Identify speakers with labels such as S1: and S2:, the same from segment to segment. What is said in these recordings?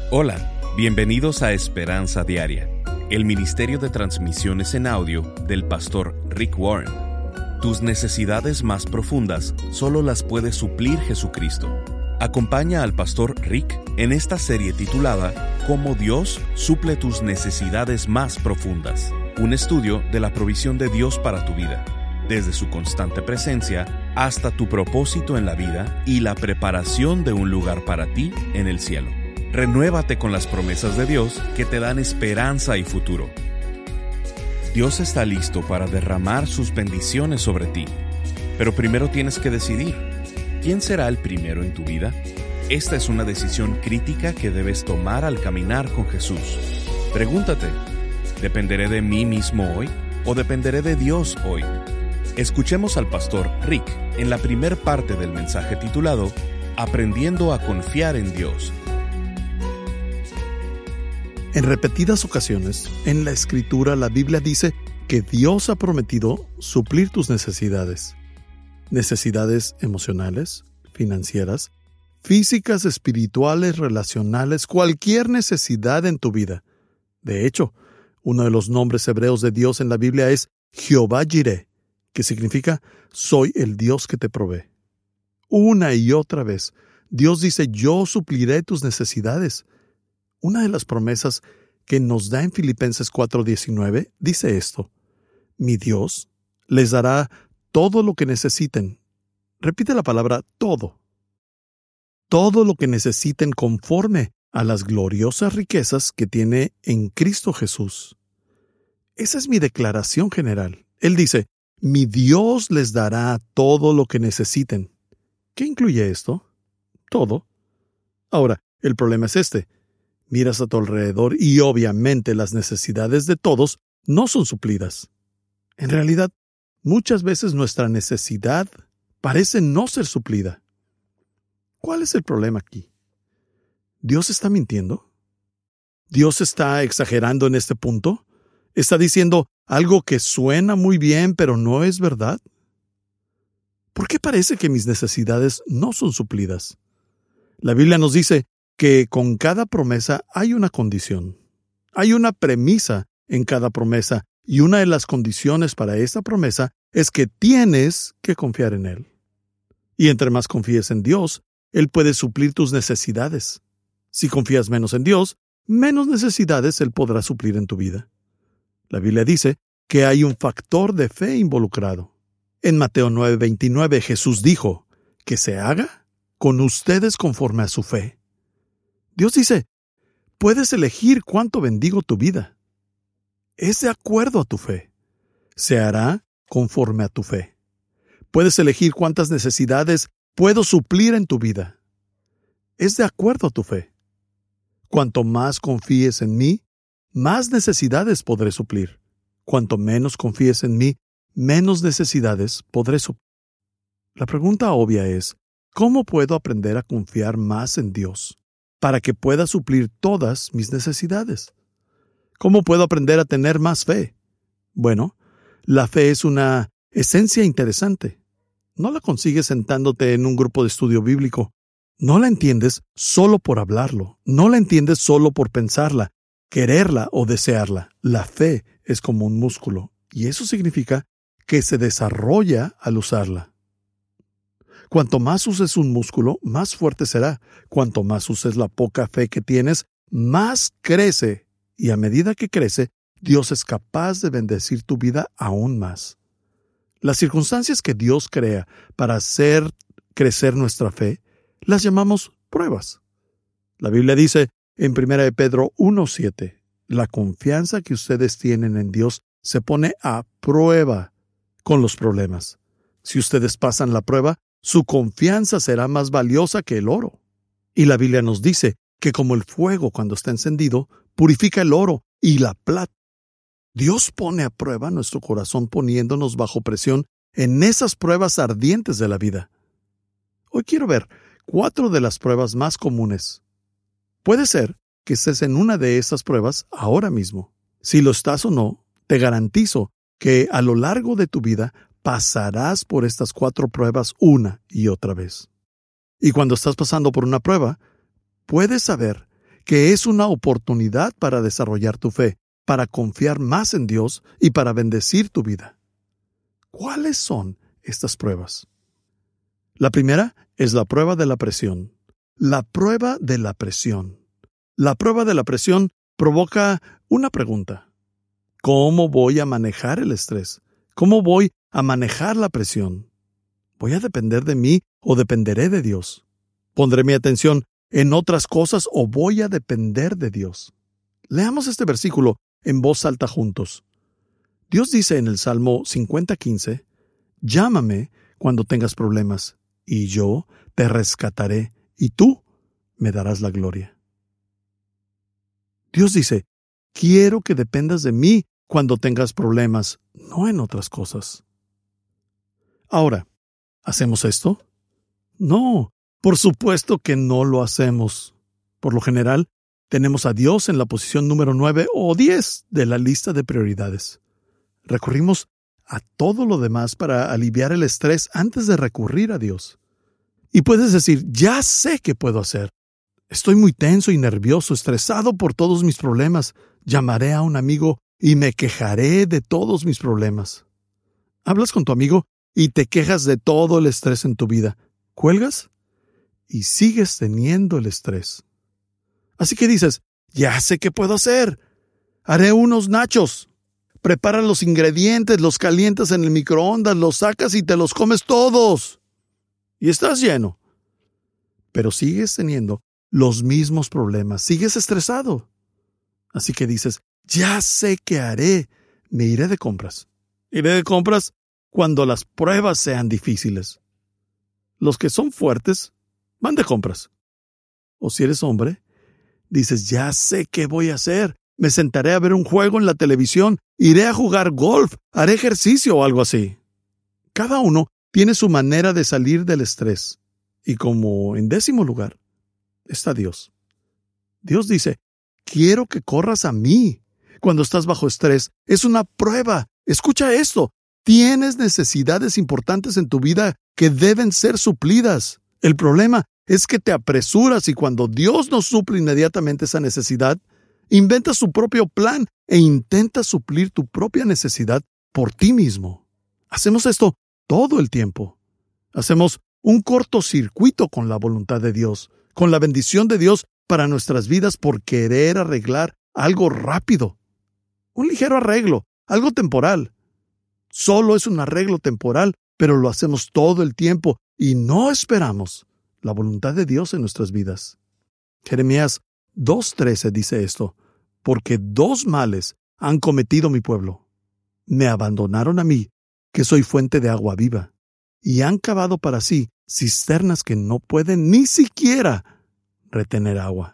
S1: Hola, bienvenidos a Esperanza Diaria, el ministerio de transmisiones en audio del pastor Rick Warren. Tus necesidades más profundas solo las puede suplir Jesucristo. Acompaña al pastor Rick en esta serie titulada Cómo Dios suple tus necesidades más profundas. Un estudio de la provisión de Dios para tu vida, desde su constante presencia hasta tu propósito en la vida y la preparación de un lugar para ti en el cielo. Renuévate con las promesas de Dios que te dan esperanza y futuro. Dios está listo para derramar sus bendiciones sobre ti, pero primero tienes que decidir, ¿quién será el primero en tu vida? Esta es una decisión crítica que debes tomar al caminar con Jesús. Pregúntate, ¿dependeré de mí mismo hoy o dependeré de Dios hoy? Escuchemos al pastor Rick en la primer parte del mensaje titulado Aprendiendo a confiar en Dios.
S2: En repetidas ocasiones, en la Escritura, la Biblia dice que Dios ha prometido suplir tus necesidades. Necesidades emocionales, financieras, físicas, espirituales, relacionales, cualquier necesidad en tu vida. De hecho, uno de los nombres hebreos de Dios en la Biblia es Jehová Jireh, que significa soy el Dios que te provee. Una y otra vez, Dios dice, yo supliré tus necesidades. Una de las promesas que nos da en Filipenses 4:19 dice esto: mi Dios les dará todo lo que necesiten. Repite la palabra todo. Todo lo que necesiten conforme a las gloriosas riquezas que tiene en Cristo Jesús. Esa es mi declaración general. Él dice, mi Dios les dará todo lo que necesiten. ¿Qué incluye esto? Todo. Ahora, el problema es este. Miras a tu alrededor y obviamente las necesidades de todos no son suplidas. En realidad, muchas veces nuestra necesidad parece no ser suplida. ¿Cuál es el problema aquí? ¿Dios está mintiendo? ¿Dios está exagerando en este punto? ¿Está diciendo algo que suena muy bien pero no es verdad? ¿Por qué parece que mis necesidades no son suplidas? La Biblia nos dice que con cada promesa hay una condición. Hay una premisa en cada promesa, y una de las condiciones para esta promesa es que tienes que confiar en Él. Y entre más confíes en Dios, Él puede suplir tus necesidades. Si confías menos en Dios, menos necesidades Él podrá suplir en tu vida. La Biblia dice que hay un factor de fe involucrado. En Mateo 9:29 Jesús dijo, que se haga con ustedes conforme a su fe. Dios dice, puedes elegir cuánto bendigo tu vida. Es de acuerdo a tu fe. Se hará conforme a tu fe. Puedes elegir cuántas necesidades puedo suplir en tu vida. Es de acuerdo a tu fe. Cuanto más confíes en mí, más necesidades podré suplir. Cuanto menos confíes en mí, menos necesidades podré suplir. La pregunta obvia es, ¿cómo puedo aprender a confiar más en Dios para que pueda suplir todas mis necesidades? ¿Cómo puedo aprender a tener más fe? Bueno, la fe es una esencia interesante. No la consigues sentándote en un grupo de estudio bíblico. No la entiendes solo por hablarlo. No la entiendes solo por pensarla, quererla o desearla. La fe es como un músculo, y eso significa que se desarrolla al usarla. Cuanto más uses un músculo, más fuerte será. Cuanto más uses la poca fe que tienes, más crece. Y a medida que crece, Dios es capaz de bendecir tu vida aún más. Las circunstancias que Dios crea para hacer crecer nuestra fe, las llamamos pruebas. La Biblia dice en 1 Pedro 1:7, la confianza que ustedes tienen en Dios se pone a prueba con los problemas. Si ustedes pasan la prueba, su confianza será más valiosa que el oro. Y la Biblia nos dice que como el fuego cuando está encendido, purifica el oro y la plata. Dios pone a prueba nuestro corazón poniéndonos bajo presión en esas pruebas ardientes de la vida. Hoy quiero ver 4 de las pruebas más comunes. Puede ser que estés en una de esas pruebas ahora mismo. Si lo estás o no, te garantizo que a lo largo de tu vida pasarás por estas 4 pruebas una y otra vez. Y cuando estás pasando por una prueba, puedes saber que es una oportunidad para desarrollar tu fe, para confiar más en Dios y para bendecir tu vida. ¿Cuáles son estas pruebas? La primera es la prueba de la presión. La prueba de la presión. La prueba de la presión provoca una pregunta. ¿Cómo voy a manejar el estrés? ¿Cómo voy a manejar la presión? ¿Voy a depender de mí o dependeré de Dios? ¿Pondré mi atención en otras cosas o voy a depender de Dios? Leamos este versículo en voz alta juntos. Dios dice en el Salmo 50:15, «Llámame cuando tengas problemas, y yo te rescataré, y tú me darás la gloria». Dios dice, quiero que dependas de mí cuando tengas problemas, no en otras cosas. Ahora, ¿hacemos esto? No, por supuesto que no lo hacemos. Por lo general, tenemos a Dios en la posición número 9 o 10 de la lista de prioridades. Recurrimos a todo lo demás para aliviar el estrés antes de recurrir a Dios. Y puedes decir, ya sé qué puedo hacer. Estoy muy tenso y nervioso, estresado por todos mis problemas. Llamaré a un amigo y me quejaré de todos mis problemas. Hablas con tu amigo y te quejas de todo el estrés en tu vida. Cuelgas y sigues teniendo el estrés. Así que dices, ya sé qué puedo hacer. Haré unos nachos. Prepara los ingredientes, los calientas en el microondas, los sacas y te los comes todos. Y estás lleno. Pero sigues teniendo los mismos problemas, sigues estresado. Así que dices, ya sé qué haré, me iré de compras. Iré de compras cuando las pruebas sean difíciles. Los que son fuertes van de compras. O si eres hombre, dices, ya sé qué voy a hacer. Me sentaré a ver un juego en la televisión, iré a jugar golf, haré ejercicio o algo así. Cada uno tiene su manera de salir del estrés. Y como en 10º lugar está Dios. Dios dice, quiero que corras a mí. Cuando estás bajo estrés, es una prueba. Escucha esto. Tienes necesidades importantes en tu vida que deben ser suplidas. El problema es que te apresuras y cuando Dios no suple inmediatamente esa necesidad, inventas su propio plan e intentas suplir tu propia necesidad por ti mismo. Hacemos esto todo el tiempo. Hacemos un cortocircuito con la voluntad de Dios, con la bendición de Dios para nuestras vidas por querer arreglar algo rápido. Un ligero arreglo, algo temporal. Solo es un arreglo temporal, pero lo hacemos todo el tiempo y no esperamos la voluntad de Dios en nuestras vidas. Jeremías 2:13 dice esto, porque 2 males han cometido mi pueblo. Me abandonaron a mí, que soy fuente de agua viva, y han cavado para sí cisternas que no pueden ni siquiera retener agua.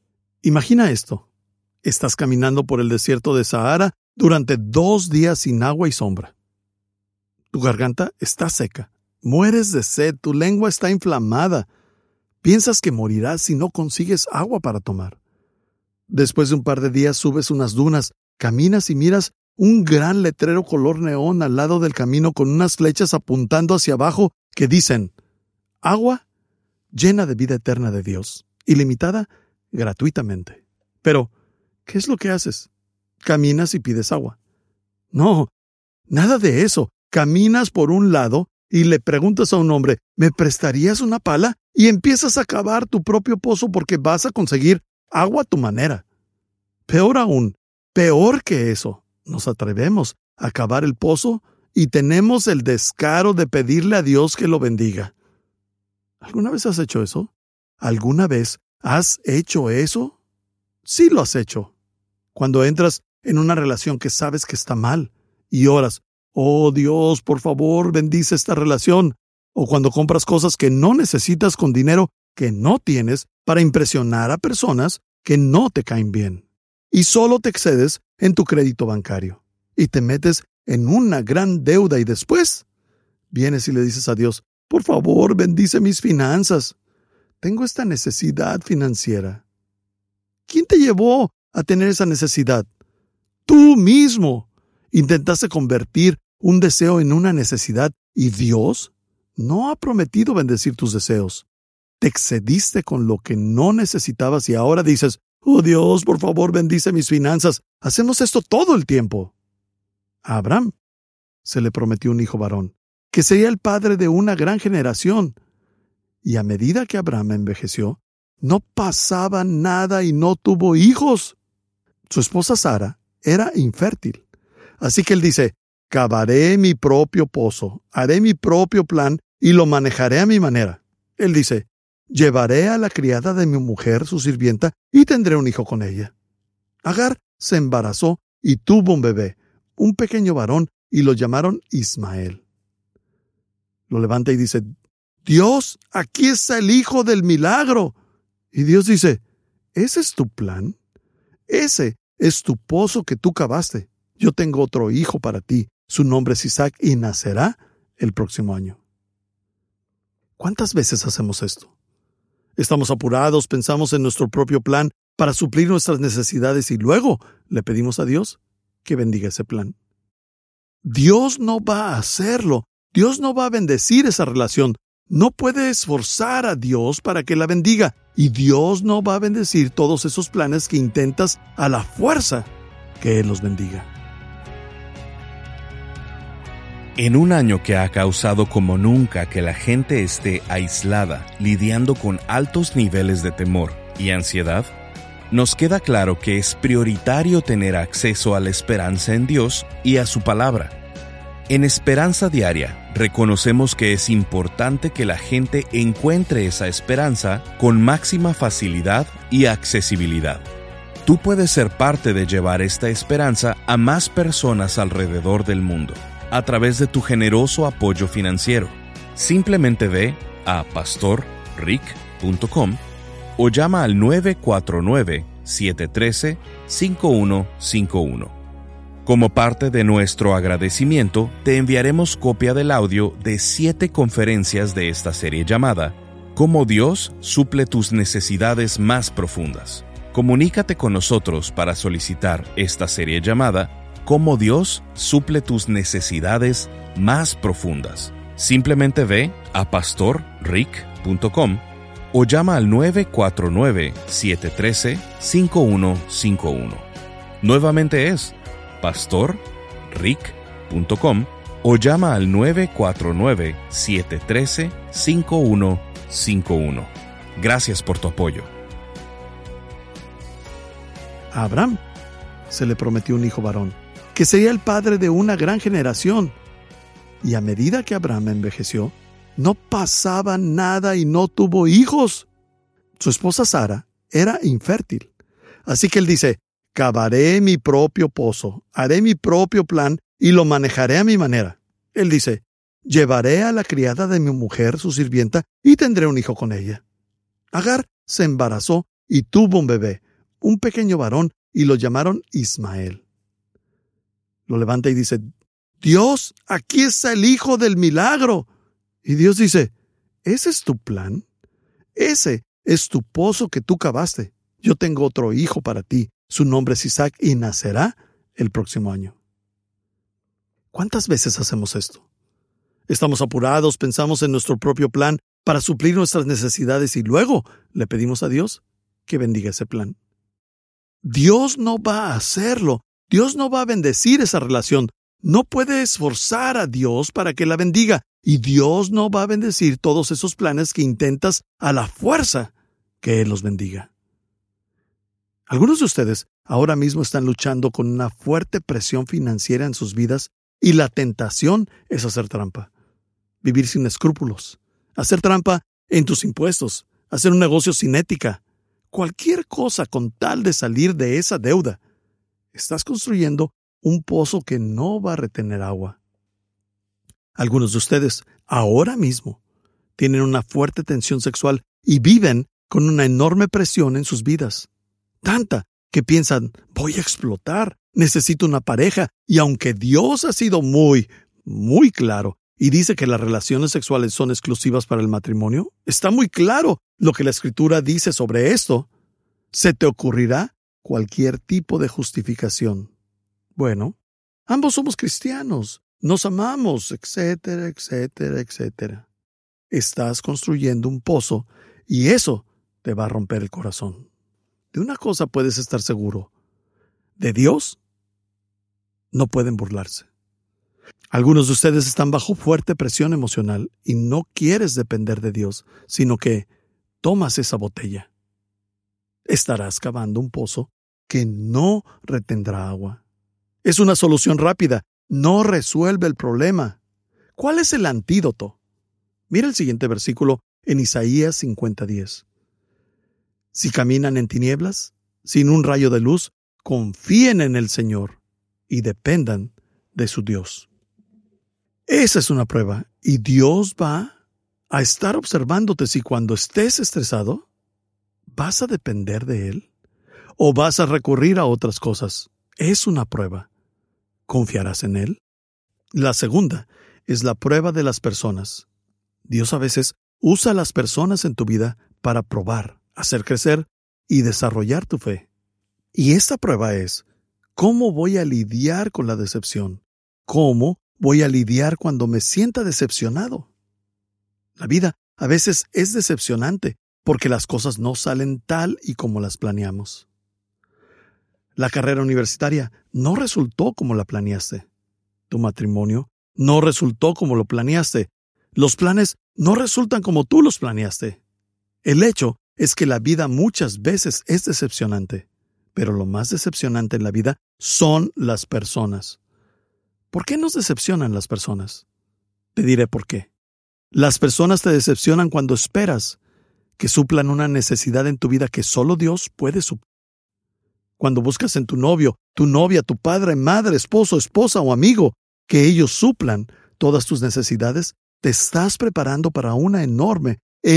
S2: Imagina esto. Estás caminando por el desierto de Sahara durante 2 días sin agua y sombra. Tu garganta está seca. Mueres de sed, tu lengua está inflamada. Piensas que morirás si no consigues agua para tomar. Después de un par de días subes unas dunas, caminas y miras un gran letrero color neón al lado del camino con unas flechas apuntando hacia abajo que dicen, agua llena de vida eterna de Dios, ilimitada gratuitamente. Pero, ¿qué es lo que haces? Caminas y pides agua. No, nada de eso. Caminas por un lado y le preguntas a un hombre, ¿me prestarías una pala? Y empiezas a cavar tu propio pozo porque vas a conseguir agua a tu manera. Peor aún, peor que eso, nos atrevemos a cavar el pozo y tenemos el descaro de pedirle a Dios que lo bendiga. ¿Alguna vez has hecho eso? ¿Alguna vez has hecho eso? Sí lo has hecho. Cuando entras en una relación que sabes que está mal y oras, oh Dios, por favor, bendice esta relación. O cuando compras cosas que no necesitas con dinero que no tienes para impresionar a personas que no te caen bien. Y solo te excedes en tu crédito bancario. Y te metes en una gran deuda y después vienes y le dices a Dios, por favor, bendice mis finanzas. Tengo esta necesidad financiera. ¿Quién te llevó a tener esa necesidad? Tú mismo. Intentaste convertir un deseo en una necesidad y Dios no ha prometido bendecir tus deseos. Te excediste con lo que no necesitabas y ahora dices, Oh Dios, por favor, bendice mis finanzas. Hacemos esto todo el tiempo. A Abraham se le prometió un hijo varón, que sería el padre de una gran generación. Y a medida que Abraham envejeció, no pasaba nada y no tuvo hijos. Su esposa Sara era infértil. Así que él dice, cavaré mi propio pozo, haré mi propio plan y lo manejaré a mi manera. Él dice, llevaré a la criada de mi mujer, su sirvienta, y tendré un hijo con ella. Agar se embarazó y tuvo un bebé, un pequeño varón, y lo llamaron Ismael. Lo levanta y dice, Dios, aquí está el hijo del milagro. Y Dios dice, ¿ese es tu plan? Ese es tu pozo que tú cavaste. Yo tengo otro hijo para ti. Su nombre es Isaac y nacerá el próximo año. ¿Cuántas veces hacemos esto? Estamos apurados, pensamos en nuestro propio plan para suplir nuestras necesidades y luego le pedimos a Dios que bendiga ese plan. Dios no va a hacerlo. Dios no va a bendecir esa relación. No puede esforzar a Dios para que la bendiga. Y Dios no va a bendecir todos esos planes que intentas a la fuerza que Él los bendiga.
S1: En un año que ha causado como nunca que la gente esté aislada, lidiando con altos niveles de temor y ansiedad, nos queda claro que es prioritario tener acceso a la esperanza en Dios y a su palabra. En Esperanza Diaria, reconocemos que es importante que la gente encuentre esa esperanza con máxima facilidad y accesibilidad. Tú puedes ser parte de llevar esta esperanza a más personas alrededor del mundo a través de tu generoso apoyo financiero. Simplemente ve a pastorrick.com o llama al 949-713-5151. Como parte de nuestro agradecimiento, te enviaremos copia del audio de 7 conferencias de esta serie llamada Cómo Dios suple tus necesidades más profundas. Comunícate con nosotros para solicitar esta serie llamada Cómo Dios suple tus necesidades más profundas. Simplemente ve a pastorrick.com o llama al 949-713-5151. Nuevamente es pastorrick.com o llama al 949-713-5151. Gracias por tu apoyo.
S2: A Abraham se le prometió un hijo varón, que sería el padre de una gran generación. Y a medida que Abraham envejeció, no pasaba nada y no tuvo hijos. Su esposa Sara era infértil. Así que él dice, cavaré mi propio pozo, haré mi propio plan y lo manejaré a mi manera. Él dice, llevaré a la criada de mi mujer, su sirvienta, y tendré un hijo con ella. Agar se embarazó y tuvo un bebé, un pequeño varón, y lo llamaron Ismael. Lo levanta y dice, Dios, aquí está el hijo del milagro. Y Dios dice, ¿ese es tu plan? Ese es tu pozo que tú cavaste. Yo tengo otro hijo para ti. Su nombre es Isaac y nacerá el próximo año. ¿Cuántas veces hacemos esto? Estamos apurados, pensamos en nuestro propio plan para suplir nuestras necesidades y luego le pedimos a Dios que bendiga ese plan. Dios no va a hacerlo. Dios no va a bendecir esa relación. No puede esforzar a Dios para que la bendiga. Y Dios no va a bendecir todos esos planes que intentas a la fuerza que Él los bendiga. Algunos de ustedes ahora mismo están luchando con una fuerte presión financiera en sus vidas y la tentación es hacer trampa. Vivir sin escrúpulos. Hacer trampa en tus impuestos. Hacer un negocio sin ética. Cualquier cosa con tal de salir de esa deuda. Estás construyendo un pozo que no va a retener agua. Algunos de ustedes ahora mismo tienen una fuerte tensión sexual y viven con una enorme presión en sus vidas. Tanta que piensan, voy a explotar, necesito una pareja. Y aunque Dios ha sido muy claro y dice que las relaciones sexuales son exclusivas para el matrimonio, está muy claro lo que la Escritura dice sobre esto. Se te ocurrirá cualquier tipo de justificación. Bueno, ambos somos cristianos, nos amamos, etcétera, etcétera, etcétera. Estás construyendo un pozo y eso te va a romper el corazón. De una cosa puedes estar seguro: de Dios no pueden burlarse. Algunos de ustedes están bajo fuerte presión emocional y no quieres depender de Dios, sino que tomas esa botella. Estarás cavando un pozo que no retendrá agua. Es una solución rápida, no resuelve el problema. ¿Cuál es el antídoto? Mira el siguiente versículo en Isaías 50:10. Si caminan en tinieblas, sin un rayo de luz, confíen en el Señor y dependan de su Dios. Esa es una prueba, y Dios va a estar observándote si cuando estés estresado, ¿vas a depender de Él o vas a recurrir a otras cosas? Es una prueba. ¿Confiarás en Él? La segunda es la prueba de las personas. Dios a veces usa a las personas en tu vida para probar, hacer crecer y desarrollar tu fe. Y esta prueba es: ¿cómo voy a lidiar con la decepción? ¿Cómo voy a lidiar cuando me sienta decepcionado? La vida a veces es decepcionante porque las cosas no salen tal y como las planeamos. La carrera universitaria no resultó como la planeaste. Tu matrimonio no resultó como lo planeaste. Los planes no resultan como tú los planeaste. El hecho es que la vida muchas veces es decepcionante, pero lo más decepcionante en la vida son las personas. ¿Por qué nos decepcionan las personas? Te diré por qué. Las personas te decepcionan cuando esperas que suplan una necesidad en tu vida que solo Dios puede suplir. Cuando buscas en tu novio, tu novia, tu padre, madre, esposo, esposa o amigo que ellos suplan todas tus necesidades, te estás preparando para una enorme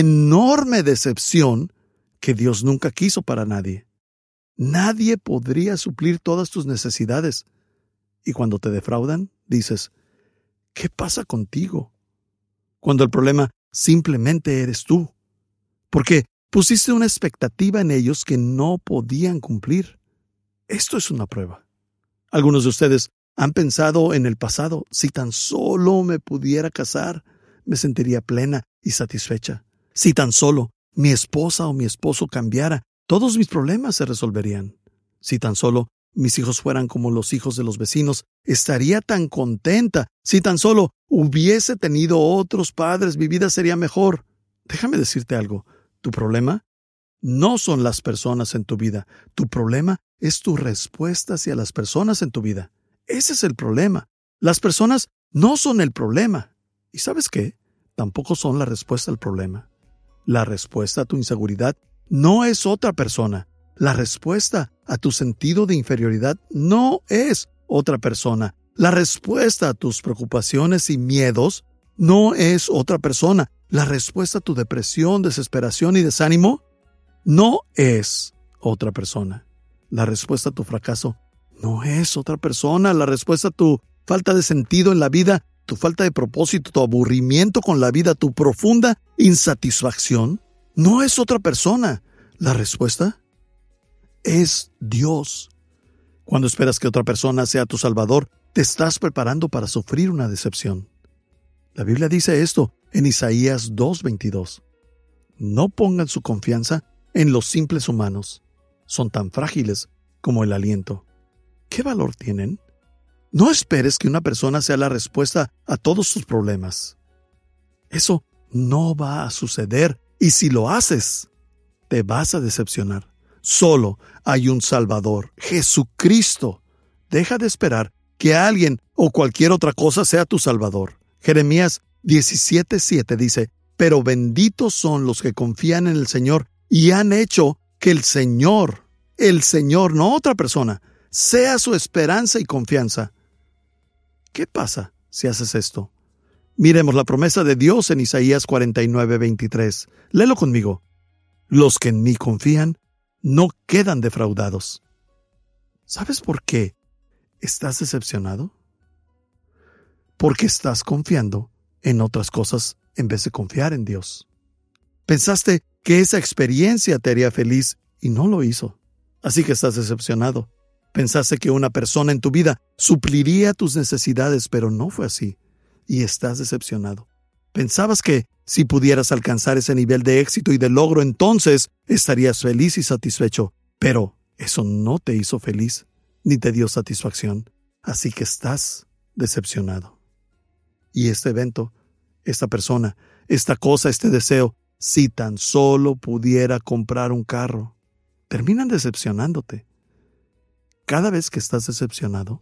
S2: decepción que Dios nunca quiso para nadie. Nadie podría suplir todas tus necesidades. Y cuando te defraudan, dices: ¿qué pasa contigo? Cuando el problema simplemente eres tú, porque pusiste una expectativa en ellos que no podían cumplir. Esto es una prueba. Algunos de ustedes han pensado en el pasado: si tan solo me pudiera casar, me sentiría plena y satisfecha. Si tan solo mi esposa o mi esposo cambiara, todos mis problemas se resolverían. Si tan solo mis hijos fueran como los hijos de los vecinos, estaría tan contenta. Si tan solo hubiese tenido otros padres, mi vida sería mejor. Déjame decirte algo: tu problema no son las personas en tu vida. Tu problema es tu respuesta hacia las personas en tu vida. Ese es el problema. Las personas no son el problema. ¿Y sabes qué? Tampoco son la respuesta al problema. La respuesta a tu inseguridad no es otra persona. La respuesta a tu sentido de inferioridad no es otra persona. La respuesta a tus preocupaciones y miedos no es otra persona. La respuesta a tu depresión, desesperación y desánimo no es otra persona. La respuesta a tu fracaso no es otra persona. La respuesta a tu falta de sentido en la vida, tu falta de propósito, tu aburrimiento con la vida, tu profunda insatisfacción, no es otra persona. La respuesta es Dios. Cuando esperas que otra persona sea tu salvador, te estás preparando para sufrir una decepción. La Biblia dice esto en Isaías 2:22. No pongan su confianza en los simples humanos. Son tan frágiles como el aliento. ¿Qué valor tienen? No esperes que una persona sea la respuesta a todos tus problemas. Eso no va a suceder, y si lo haces, te vas a decepcionar. Solo hay un Salvador, Jesucristo. Deja de esperar que alguien o cualquier otra cosa sea tu Salvador. Jeremías 17:7 dice: pero benditos son los que confían en el Señor y han hecho que el Señor, no otra persona, sea su esperanza y confianza. ¿Qué pasa si haces esto? Miremos la promesa de Dios en Isaías 49:23. Léelo conmigo. Los que en mí confían no quedan defraudados. ¿Sabes por qué estás decepcionado? Porque estás confiando en otras cosas en vez de confiar en Dios. Pensaste que esa experiencia te haría feliz y no lo hizo. Así que estás decepcionado. Pensaste que una persona en tu vida supliría tus necesidades, pero no fue así, y estás decepcionado. Pensabas que si pudieras alcanzar ese nivel de éxito y de logro, entonces estarías feliz y satisfecho, Pero eso no te hizo feliz, ni te dio satisfacción. Así que estás decepcionado. Y este evento, esta persona, esta cosa, este deseo, si tan solo pudiera comprar un carro, terminan decepcionándote. Cada vez que estás decepcionado,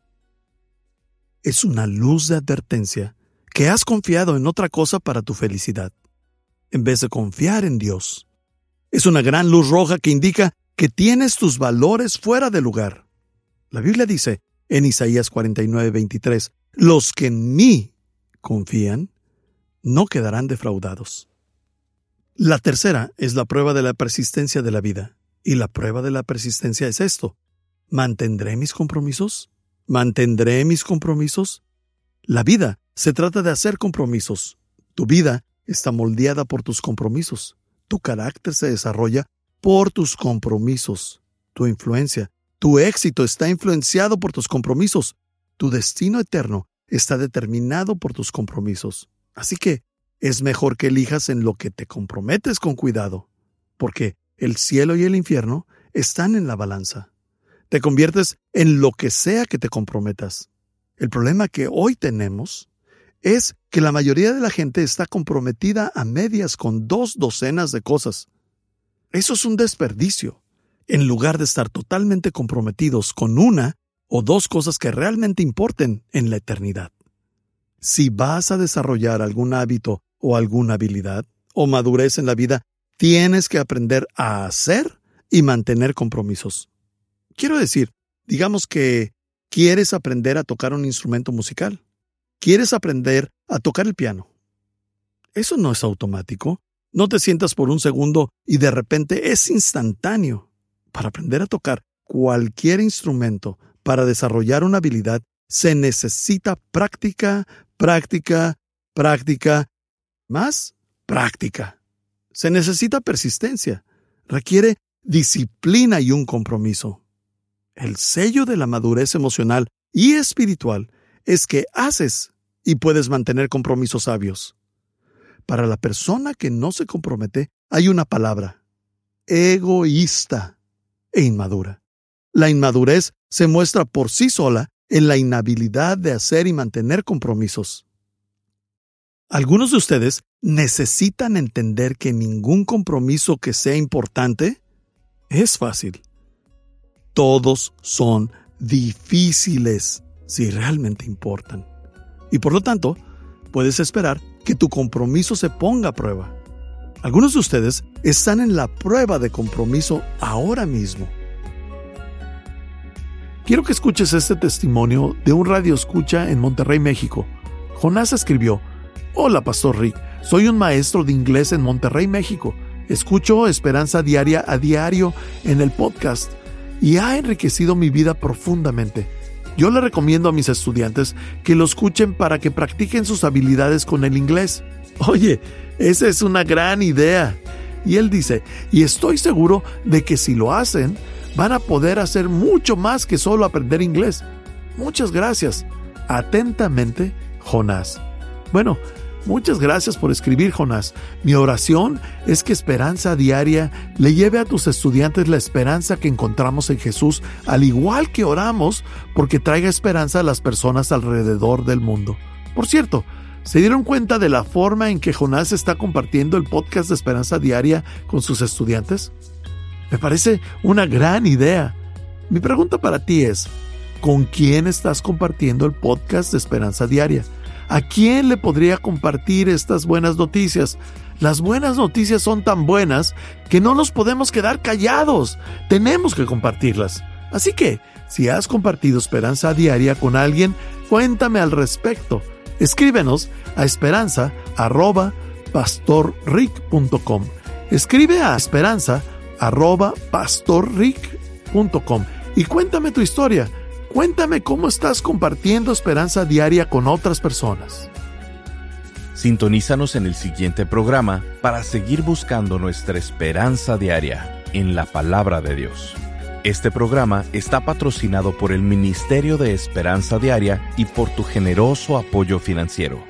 S2: es una luz de advertencia que has confiado en otra cosa para tu felicidad, en vez de confiar en Dios. Es una gran luz roja que indica que tienes tus valores fuera de lugar. La Biblia dice en Isaías 49:23, los que en mí confían no quedarán defraudados. La tercera es la prueba de la persistencia de la vida. Y la prueba de la persistencia es esto: ¿mantendré mis compromisos? ¿Mantendré mis compromisos? La vida se trata de hacer compromisos. Tu vida está moldeada por tus compromisos. Tu carácter se desarrolla por tus compromisos. Tu influencia, tu éxito está influenciado por tus compromisos. Tu destino eterno está determinado por tus compromisos. Así que es mejor que elijas en lo que te comprometes con cuidado, porque el cielo y el infierno están en la balanza. Te conviertes en lo que sea que te comprometas. El problema que hoy tenemos es que la mayoría de la gente está comprometida a medias con 2 docenas de cosas. Eso es un desperdicio. En lugar de estar totalmente comprometidos con 1 o 2 cosas que realmente importen en la eternidad. Si vas a desarrollar algún hábito o alguna habilidad o madurez en la vida, tienes que aprender a hacer y mantener compromisos. Quiero decir, digamos que quieres aprender a tocar un instrumento musical. Quieres aprender a tocar el piano. Eso no es automático. No te sientas por un segundo y de repente es instantáneo. Para aprender a tocar cualquier instrumento, para desarrollar una habilidad, se necesita práctica, más práctica. Se necesita persistencia. Requiere disciplina y un compromiso. El sello de la madurez emocional y espiritual es que haces y puedes mantener compromisos sabios. Para la persona que no se compromete, hay una palabra: egoísta e inmadura. La inmadurez se muestra por sí sola en la inhabilidad de hacer y mantener compromisos. Algunos de ustedes necesitan entender que ningún compromiso que sea importante es fácil. Todos son difíciles si realmente importan. Y por lo tanto, puedes esperar que tu compromiso se ponga a prueba. Algunos de ustedes están en la prueba de compromiso ahora mismo. Quiero que escuches este testimonio de un radioescucha en Monterrey, México. Jonás escribió: Hola, Pastor Rick. Soy un maestro de inglés en Monterrey, México. Escucho Esperanza Diaria a diario en el podcast y ha enriquecido mi vida profundamente. Yo le recomiendo a mis estudiantes que lo escuchen para que practiquen sus habilidades con el inglés. Oye, esa es una gran idea. Y él dice, y estoy seguro de que si lo hacen, van a poder hacer mucho más que solo aprender inglés. Muchas gracias. Atentamente, Jonás. Bueno, muchas gracias por escribir, Jonás. Mi oración es que Esperanza Diaria le lleve a tus estudiantes la esperanza que encontramos en Jesús, al igual que oramos porque traiga esperanza a las personas alrededor del mundo. Por cierto, ¿se dieron cuenta de la forma en que Jonás está compartiendo el podcast de Esperanza Diaria con sus estudiantes? Me parece una gran idea. Mi pregunta para ti es, ¿con quién estás compartiendo el podcast de Esperanza Diaria? ¿A quién le podría compartir estas buenas noticias? Las buenas noticias son tan buenas que no nos podemos quedar callados. Tenemos que compartirlas. Así que, si has compartido Esperanza Diaria con alguien, cuéntame al respecto. Escríbenos a esperanza@pastorrick.com. Escribe a esperanza@pastorrick.com y cuéntame tu historia. Cuéntame cómo estás compartiendo Esperanza Diaria con otras personas.
S1: Sintonízanos en el siguiente programa para seguir buscando nuestra esperanza diaria en la Palabra de Dios. Este programa está patrocinado por el Ministerio de Esperanza Diaria y por tu generoso apoyo financiero.